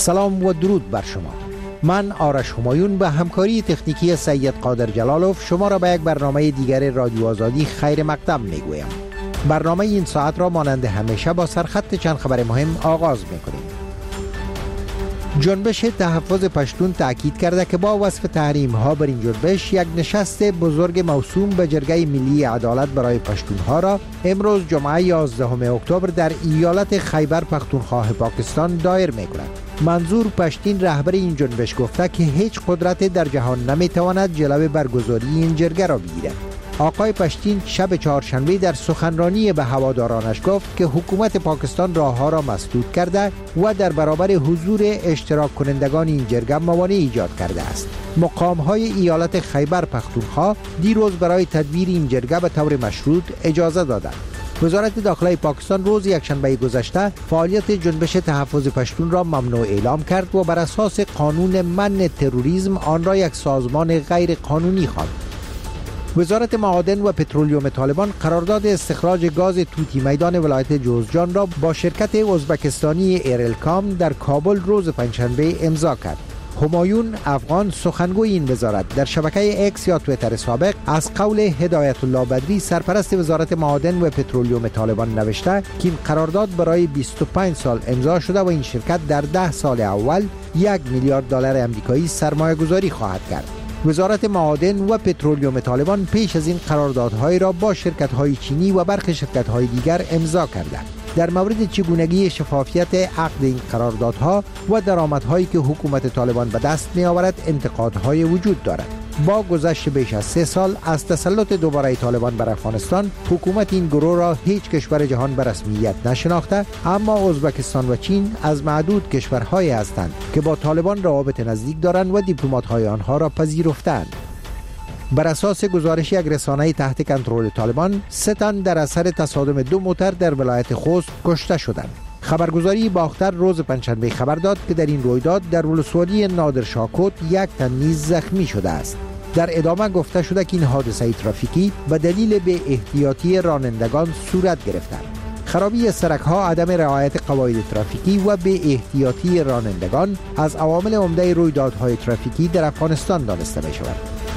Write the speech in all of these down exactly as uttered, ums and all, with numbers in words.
سلام و درود بر شما. من آرش همایون به همکاری تکنیکی سید قادر جلالوف شما را به یک برنامه دیگر رادیو آزادی خیر مقدم میگویم. برنامه این ساعت را مانند همیشه با سرخط چند خبر مهم آغاز میکنیم. جنبش تحفظ پشتون تأکید کرده که با وصف تحریم ها بر این جنبش یک نشست بزرگ موسوم به جرگه ملی عدالت برای پشتون ها را امروز جمعه یازدهم اکتبر در ایالت خیبر پختونخوا پاکستان دایر میکند. منظور پشتین رهبر این جنبش گفته که هیچ قدرت در جهان نمیتواند جلوی برگزاری این جرگه را بگیرد. آقای پشتین شب چهارشنبه در سخنرانی به هوادارانش گفت که حکومت پاکستان راهها را مسدود کرده و در برابر حضور اشتراک کنندگان این جرگه موانع ایجاد کرده است. مقام‌های ایالت خیبر پختونخوا دیروز برای تدبیر این جرگه به طور مشروط اجازه دادند. وزارت داخله پاکستان روز یکشنبه گذشته فعالیت جنبش تحفظ پشتون را ممنوع اعلام کرد و بر اساس قانون منع تروریسم آن را یک سازمان غیر قانونی خواند. وزارت معادن و پترولیوم طالبان قرارداد استخراج گاز توتی میدان ولایت جوزجان را با شرکت ازبکستانی ایرلکام در کابل روز پنجشنبه امضا کرد. همایون افغان سخنگوی این وزارت در شبکه اکس یا تویتر سابق از قول هدایت الله بدری سرپرست وزارت معادن و پترولیوم طالبان نوشته که این قرارداد برای بیست و پنج سال امضا شده و این شرکت در ده سال اول یک میلیارد دلار آمریکایی سرمایه گذاری خواهد کرد. وزارت معادن و پترولیوم طالبان پیش از این قراردادهای را با شرکت‌های چینی و برخی شرکت‌های دیگر امضا کرده. در مورد چگونگی شفافیت عقد این قراردادها و درآمدهایی که حکومت طالبان به دست می‌آورد انتقادهای وجود دارد. با گذشت بیش از سه سال از تسلط دوباره طالبان بر افغانستان، حکومت این گروه را هیچ کشور جهان به رسمیت نشناخته، اما ازبکستان و چین از معدود کشورهایی هستند که با طالبان روابط نزدیک دارند و دیپلمات‌های آنها را پذیرفتند. بر اساس گزارش یک رسانه تحت کنترل طالبان، سه تن در اثر تصادم دو موتر در ولایت خوست کشته شدند. خبرگزاری باختر روز پنجشنبه خبر داد که در این رویداد در ولسوالی نادرشاه یک تن نیز زخمی شده است. در ادامه گفته شده که این حادثه ترافیکی به دلیل بی احتیاطی رانندگان صورت گرفته. خرابی سرک‌ها، عدم رعایت قواعد ترافیکی و بی احتیاطی رانندگان از عوامل عمده رویدادهای ترافیکی در افغانستان دانسته می‌شود.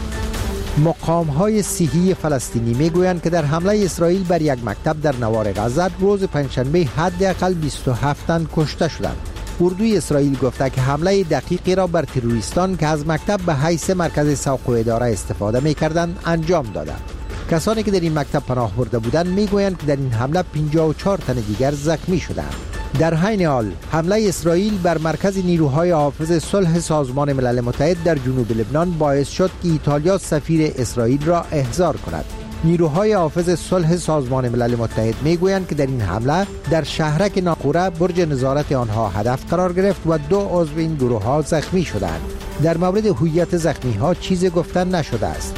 مقام‌های صحی فلسطینی میگویند که در حمله اسرائیل بر یک مکتب در نوار غزه روز پنجشنبه حداقل بیست و هفت تن کشته شدند. اردوی اسرائیل گفته که حمله دقیقی را بر تروریستان که از مکتب به حیث مرکز سوق و اداره استفاده می‌کردند انجام دادند. کسانی که در این مکتب پناه برده بودند میگویند که در این حمله پنجاه و چهار تن دیگر زخمی شدند. در حین حال حمله اسرائیل بر مرکز نیروهای حافظ صلح سازمان ملل متحد در جنوب لبنان باعث شد که ایتالیا سفیر اسرائیل را احضار کند. نیروهای حافظ صلح سازمان ملل متحد میگویند که در این حمله در شهرک ناقوره برج نظارت آنها هدف قرار گرفت و دو عضو این گروه ها زخمی شدند. در مورد هویت زخمی ها چیزی گفتن نشده است.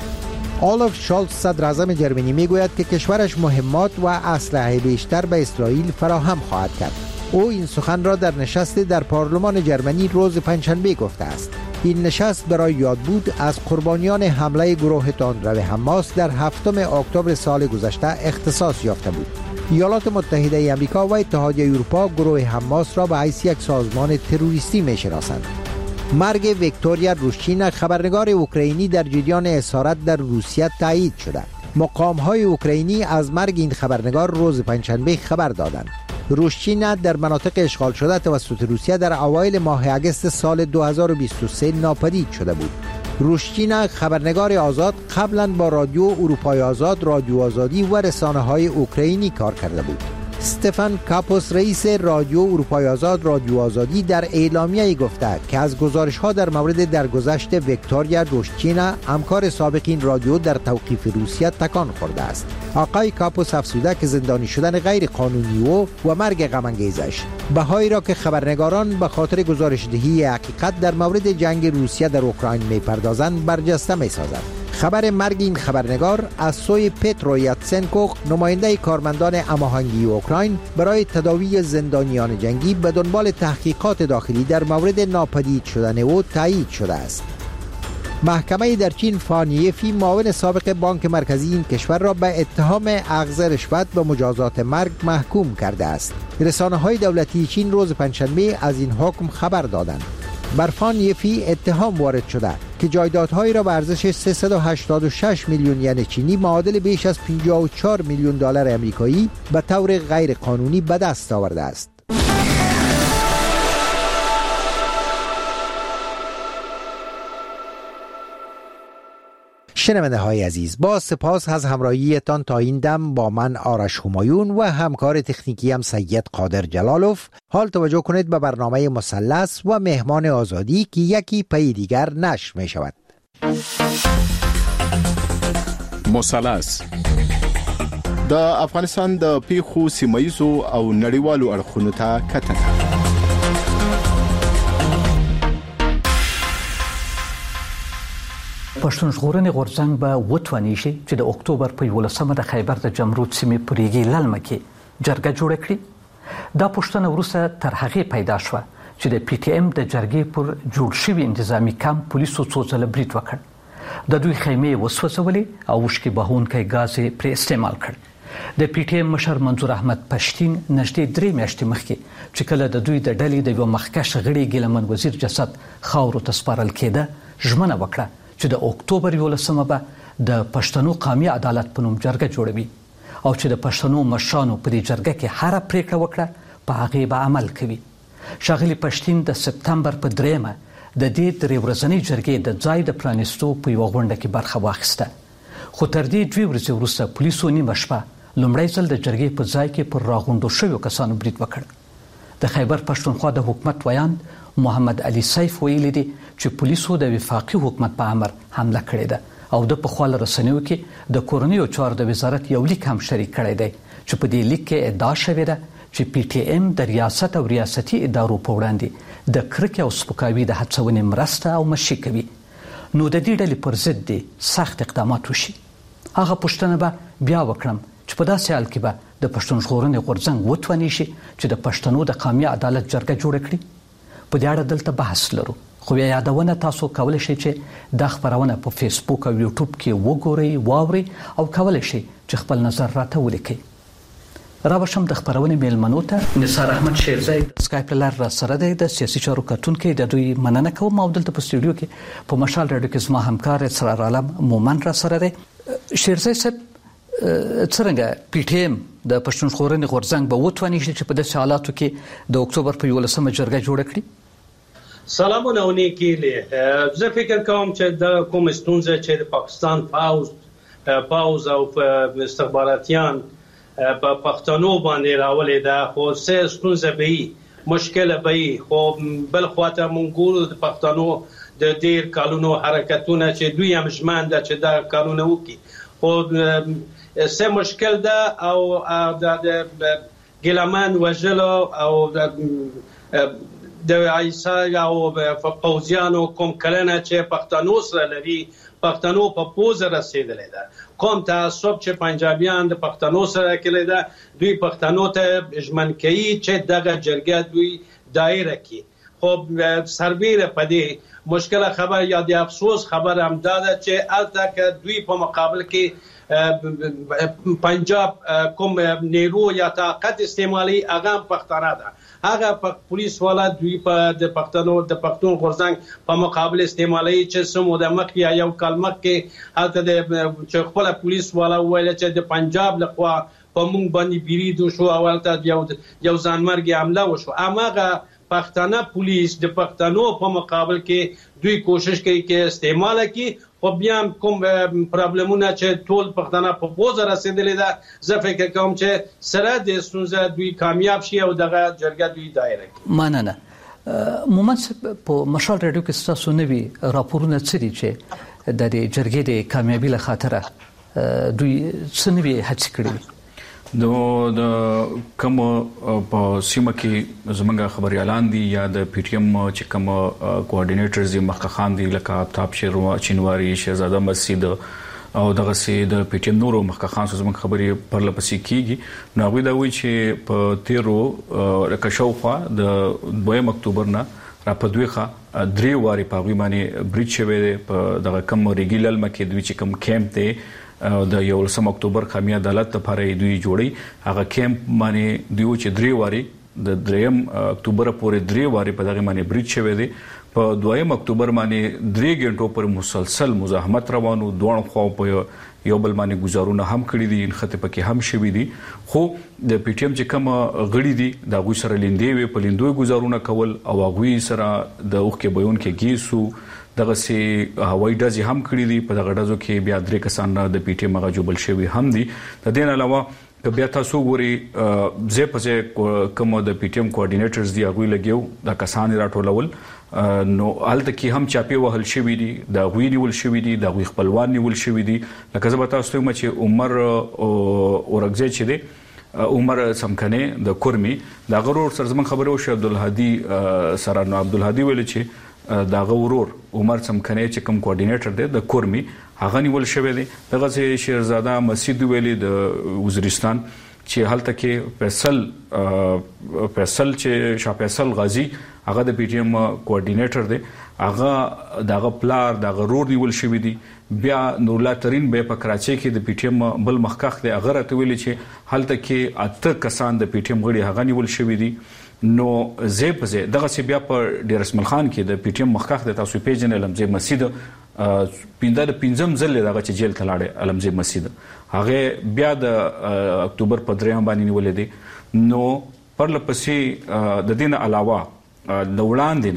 آلف شالز صدر اعظم جرمنی میگوید که کشورش مهمات و اسلحه بیشتر به اسرائیل فراهم خواهد کرد. او این سخن را در نشست در پارلمان جرمنی روز پنجشنبه گفته است. این نشست برای یادبود از قربانیان حمله گروه تندرو حماس در هفتم اکتبر سال گذشته اختصاص یافته بود. ایالات متحده آمریکا و اتحادیه اروپا گروه حماس را به حیث یک سازمان تروریستی می‌شناسند. مرگ ویکتوریا روشچینا خبرنگار اوکراینی در جریان اسارت در روسیه تایید شده. مقام‌های اوکراینی از مرگ این خبرنگار روز پنجشنبه خبر دادند. روشچینا در مناطق اشغال شده توسط روسیه در اوایل ماه اگست سال دو هزار و بیست و سه ناپدید شده بود. روشچینا خبرنگار آزاد قبلا با رادیو اروپای آزاد، رادیو آزادی و رسانه‌های اوکراینی کار کرده بود. استفان کاپوس رئیس رادیو اروپای آزاد رادیو آزادی در اعلامیه‌ای گفته که از گزارش‌ها در مورد درگذشت ویکتوریا روشچینا همکار سابق این رادیو در توقیف روسیه تکان خورده است. آقای کاپوس افزوده که زندانی شدن غیر قانونی او و مرگ غم‌انگیزش بهایی را که خبرنگاران به خاطر گزارش‌دهی حقیقت در مورد جنگ روسیه در اوکراین می‌پردازند برجسته می‌سازد. خبر مرگ این خبرنگار از سوی پترو یاتسنکو نماینده کارمندان هماهنگی اوکراین برای تداوی زندانیان جنگی به دنبال تحقیقات داخلی در مورد ناپدید شدن او تایید شده است. محکمه در چین فان یفی معاون سابق بانک مرکزی این کشور را به اتهام اخذ رشوت به مجازات مرگ محکوم کرده است. رسانه‌های دولتی چین روز پنجشنبه از این حکم خبر دادند. بر فان یفی اتهام وارد شده که جایدادهایی را به ارزش سیصد و هشتاد و شش میلیون ین چینی معادل بیش از پنجاه و چهار میلیون دلار آمریکایی به طور غیر قانونی به دست آورده است. شنونده های عزیز، با سپاس از همراهیتان تا این دم با من آرش همایون و همکار تکنیکی هم سید قادر جلالوف. حال توجه کنید به برنامه مثلث و مهمان آزادی که یکی پی دیگر نشر می شود. مثلث د افغانستان د پیښو سیمایزو او نړیوالو اړخونو ته کتنه. پښتون ژغورنې غورځنګ به وتواني شي چې د اکتوبر په یولسمه د خیبر د جمرود سیمې په ریګي للمه کې جرګه جوړه کړي. دا پوښتنه وروسته تر هغې پیدا شوه چې د پی ټی ایم د جرګې پر جوړ شوي انتظامي کمپ پولیسو څو ځله برید وکړ. د دوی خیمې وسوځولې او اوښکې بهونکی ګاز یې پرې استعمال کړ. د پی ټی ایم مشر منظور احمد پښتین نږدې درې میاشتې مخکې چې کله د دوی د ډلې د یوه مخکښ غړي ګیلمن وزیر جسد خاورو ته سپارل کېده، ژمنه وکړه چې د اکتوبر یولسمه به د پښتنو قومي عدالت په نوم جرګه جوړوي او چې د پښتنو مشرانو په دې جرګه کې هره پریکړه وکړه په هغې به عمل کوي. ښاغلي پښتین د سپتمبر په دریمه د دې درې ورځنۍ جرګې د ځای د پرانیستو په یوه غونډه کې برخه واخیسته، خو تر دې دوې ورځې وروسته پولیسو نیمه شپه لومړی ځل د جرګې په ځای کې پر راغونډو شویو کسانو برید وکړ. د خیبر پښتونخوا د حکومت ویاند محمد علي سیف ویلي دي چې پولیسو د وفاقي حکومت په امر حمله کړې ده او د پخوا له رسنیو کې د کورنیو چارو د وزارت یو لیک هم شریک کړی دی چې په دې لیک کې ادعا شوې ده چې پی ټی ایم د ریاست او ریاستي ادارو په وړاندې د کرکې او سپکاوي د هڅونې مرسته او مشي کوي. نو د دې ډلې پر ضد دې سخت اقدامات وشي. هغه پوښتنه به بیا وکړم چې په داسې حال کې به د پښتون ژغورنې غورځنګ وتواني شي چې د پښتنو د قومي عدالت جرګه جوړه کړي. په دې اړه دلته بحث لرو، خو بیا یادونه تاسو کولی شئ چې دا خپرونه په فیسبوک او یوټیوب کې وګورئ، واورئ او کولی شئ چې خپل نظر راته ولیکئ. راوشم د خپرونې میلمنو ته نثار احمد شیرزی سکایپ له لارې راسره دی، د سیاسي چارو کتونکی. د دوی مننه کوم او دلته په سټوډیو کې په مشال راډیو کې زما همکار اسرار عالم مومن راسره دی. شیرزی صاحب، څرنګه پی ټی ایم د پښتون ژغورنې غورځنګ به وتواني شي چې په داسې حالاتو کې د اکتوبر په یولسمه جرګه جوړه کړي؟ سلامونه او نیکي له. زه فکر کوم چې د کوم ستونزه چې د پاکستان پاوز پاوز او استخباراتیان په پښتنو باندې راولې ده، خو څه ستونزه به وي، مشکل به وي. خو بل خواته مونږ ګورو د پښتنو د ډېر کالونو حرکتونه چې دوی هم ژمن ده چې دا کارونه وکړي، خو څه مشکل ده او د ګیلمن وژلو او د عیسی او پوځیانو کوم کلنه چې پښتنو سره لري، پښتنو په پوزه رسیدلې ده. کوم تعصب چې پنجابیان د پښتنو سره کړی ده، دوی پښتنو ته ژمن کوي چې دغه جرګه دوی دایره کړي. خو سربیره په دې مشکله خبر یا د افسوس خبر هم دا ده چې هلته که دوی په مقابل کې پنجاب کوم نیرو یا طاقت استعمالي، هغه هم پښتانه ده. هغه پولیس والا دوی په د پښتنو د پښتون غورځنګ په مقابل استعمالي چې سمو د مخ یا یو کلمه کې هلته د چې خپل پولیس والا ویل چې د پنجاب لخوا په مونږ باندې بیرید شو او هلته یو یو ځانمرګي حمله وشو. هغه پښتانه پولیس د پښتنو په مقابل کې دوی کوشش کوي چې استعمال کړي، خو بیا کوم پرابلمونه چې ټول پښتانه په پوزه رسیدلې ده، زه فکر کوم چې سره د ستونزه دوی کامیاب شي او دغه جرګه دوی دایره کړي. مننه. مومن په مشال راډیو کې ستاسو نوي راپورونه څه دي چې د دې جرګې د کامیابی له خاطره دوی څه نوي هڅې کړې؟ نو د کوم په سیمه کې زمونږ خبريالان دي یا د پی ټی ایم چې کوم کوارډینیټرز دي، مخکخان دي لکه آفتاب چینواری، شهزاده مسجد او دغه سي د پی ټی ایم نورو مخکخان زمونږ خبري پرله پسې کیږي. نو هغوی دا وایي چې په تیرو لکه شاوخوا د دویم اکتوبر نه را په دویخه درې واري په هغوی باندې برید شوی دی په دغه کم ریګي للمه کې دوی چې کوم کیمپ دی د یولسم اکتوبر قومي عدالت لپاره دوی جوړي هغه کیمپ باندې دوی چې درې واري د دریم اکتوبر پورې درې واري په دغه باندې برید شوی دی په دویم اکتوبر باندې درې غنټو پر مسلسل مزاحمت روانو دوه خو په یو بل باندې گزارونه هم کړی دي انخته پکې هم شوی دي خو د پی ټی ایم چې کوم غړي دي د غوي سره لیندې وي په لیندوي گزارونه کول او غوي سره د اوخ کې بیان کې گیسو دغه سي هوایي ډزې هم کړی دي په دغه ډزو کې بیا درې کسان د پی ټی ایم غو جوړ شوی هم دي د دې علاوه که بیا تاسو ګوري زه په کوم د پی ټی ایم کوارډینیټرز دی هغه لګیو د کسان راټولول نو الته کې هم چاپی وهل شوی دي د غوی نیول شوی دي د غوی خپلوان نیول شوی دي لکه زه به تاسو ته وایم چې عمر اورګزی چې دی عمر سمکنه د کورمي د غرور سره زمون خبرو شو عبدالهادي سره نو عبدالهادي ویل چې د غورور عمر سمکنه چې کوم کوارډینیټر دی د کورمي هغه نیول شوی دی دغه شیرزاده مسجد ویلي د وزیرستان چې هلته کې فیصل فیصل چې شاه فیصل غازی هغه د پی ټی ایم کوارډینیټر دی هغه دغه پلار د غرور نیول شوی دی بیا نور الله ترين به په کراچۍ کې د پی ټی ایم بل مخکخ دی هغه راته ویل چې هلته کې اته کسان د پی ټی ایم غړي هغه نیول شوی دی نو زه په زه دغه سی بیا په ډیر اسمل خان کې د پی ټی ایم مخکخ د تاسو پیجن لمزه مسجد پینځه د پینځم ځل دغه چې جیل تلاړې علمزه مسجد هغه بیا د اکتوبر په دریم باندې نیولې دي نو پر لپسې د دین علاوه د وړاندې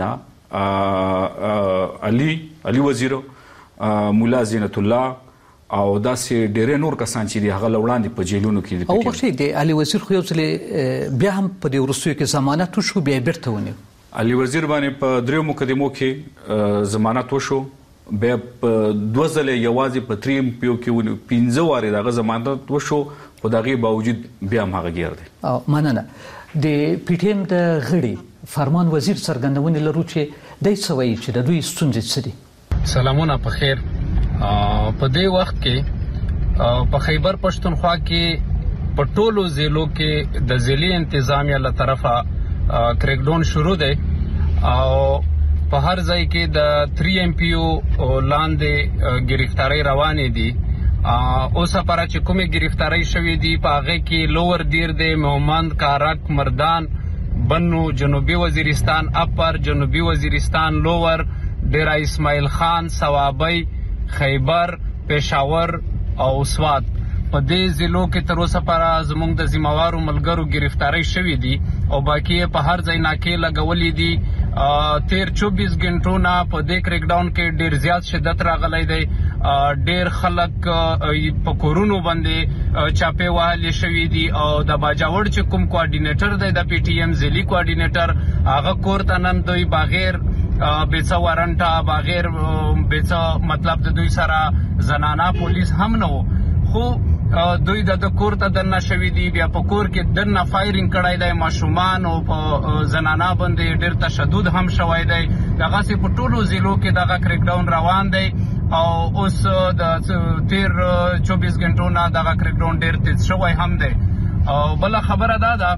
نه علي علي وزیر مولا زینت الله او داسې ډېر نور کسان چې دی هغه لوړاندې په جیلونو کې دي او بخښي دی علي وزیر خو یو ځل بیا هم په دې ورسوي کې ضمانت وشو بیا بیرته ونیو علي وزیر باندې په دریو مقدمو کې ضمانت وشو بیا په دوه ځله یوازې په تریم پیو کې پنځه واره دغه ضمانت وشو خو دغه باوجود بیا هم هغه ګیر دی او مننه د پی ټی ایم د غړي فرمان وزیر څرګندونه لرو چې د سوي چې د دوی ستونزې څه دي سلامونه په خیر په دې وخت کې په خیبر پښتونخوا کې په ټولو ضلعو کې د ضلعي انتظامیه له طرفه کریک ډاون شروع دی او په هر ځای کې د تری ایم پی او لاندې گرفتاری روانې دي اوس لپاره چې کومه گرفتاری شوې دي په هغه کې لوور دیر دی مومند کارک مردان بنو جنوبي وزیرستان اپر جنوبي وزیرستان لوور ډیرا اسماعیل خان ثوابی خیبر پېښور او سوات په دې ضلعو کې تر اوسه پورې زموږ د ذمہوارو ملګرو گرفتاری شوې دي او باقي په هر ځای ناکې لګولې دي تیر چوبیس غنټو نه په دې کریک ډاون کې ډیر زیات شدت راغلی دی ډیر خلک په کورونو باندې چاپې وهلې شوې دي او د باجوړ چې کوم کوارډینیټر دی د پی ټی ایم ځلي کوارډینیټر هغه کور ته نن دوی بغیر بیڅ وارنټا بغیر بیڅ مطلب د دوی سره زنانا پولیس هم نه خو دوی د کور ته دنه شوی دی بیا په کور کې دنه فایرینګ کړای دی ماشومان او په زنانا باندې ډیر تشدد هم شوی دی دغه سي په ټولو ضلعو کې دغه کریک ډاون روان دی او اوس د تیر چوبیس غنټو نه دغه کریک ډاون ډیر تیز شوی هم دی او بل خبره ده دا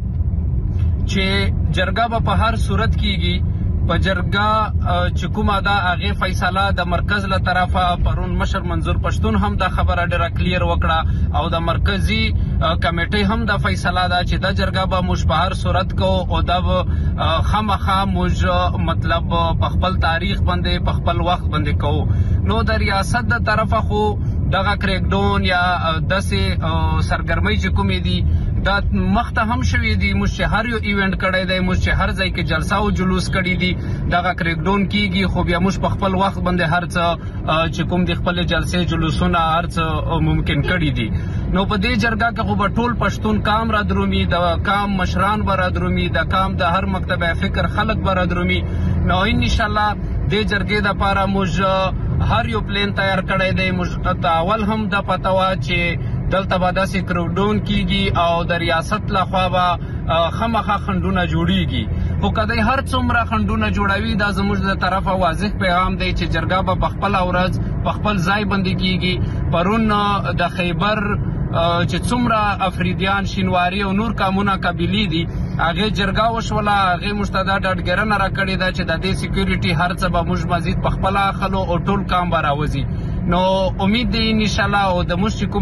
چې جرګه په هر صورت کېږي په جرګه چې کومه دا هغه فیصله د مرکز له طرفه پرون مشر منظور پښتون هم دا خبره ډیره کلیر وکړه او د مرکزی کمیټې هم دا فیصله ده چې د جرګه به موږ په هر صورت کو او دا خامخا موږ مطلب په خپل تاریخ باندې په خپل وخت باندې کو نو د ریاست د طرفه خو دغه کریک ډاون یا داسې سرګرمۍ چې کومې دي دا مخته هم شوی دی موږ هر یو ایونت کړی دی موږ هر ځای کې جلسه او جلوس کړی دی دغه کریک ډاون کیږي خو بیا موږ په خپل وخت باندې هر څه چې کوم د خپل جلسې جلوسونه هر څه ممکن کړی دي نو په دې جرګه کې خو به ټول پښتون کام را درومي د کام مشران به را درومي د کام د هر مکتب فکر خلک به را درومي نو ان شاء الله د جرګې د لپاره موږ هر یو پلان تیار کړی دی موږ اول هم د پتاوه چې دلته به داسې کریک ډاون کیږي او د ریاست لخوا به خامخا خنډونه جوړیږي خو کدی هر څومره خنډونه جوړوي دا زموږ د طرفه واضح پیغام دی چې جرګه به په خپل ورځ په خپل ځای باندې کیږي پرون د خیبر چې څومره افریدیان شینواری او نور قومونه قبیلې دي هغه جرګه وشوله هغه مشتدا ډاډګرنه راکړې ده چې د دې سکیورټي هر څه به موږ مزید په خپل اخلو او ټول کام به راوځي. نو امید دی ان شاء الله او د موږ